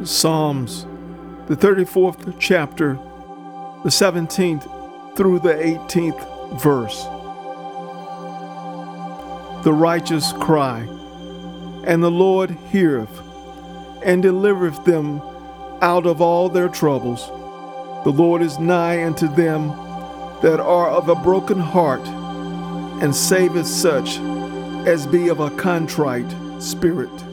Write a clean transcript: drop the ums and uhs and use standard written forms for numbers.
Psalms, the 34th chapter, the 17th through the 18th verse. The righteous cry, and the Lord heareth, and delivereth them out of all their troubles. The Lord is nigh unto them that are of a broken heart, and saveth such as be of a contrite spirit.